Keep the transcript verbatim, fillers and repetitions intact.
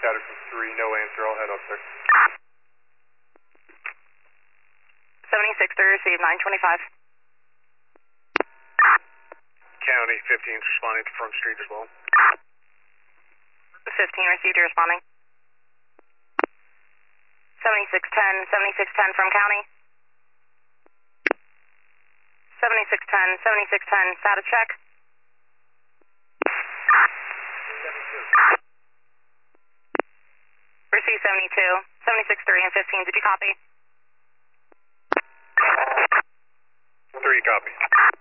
Patterson three, no answer, I'll head up there. seventy-six three, received, nine twenty-five. County fifteen's responding to Front Street as well. fifteen received, you're responding. seventy-six ten, seventy-six ten from County. seventy-six ten, seventy-six ten, status check. Receive seventy-two, seventy-six three and fifteen, did you copy? three, copy.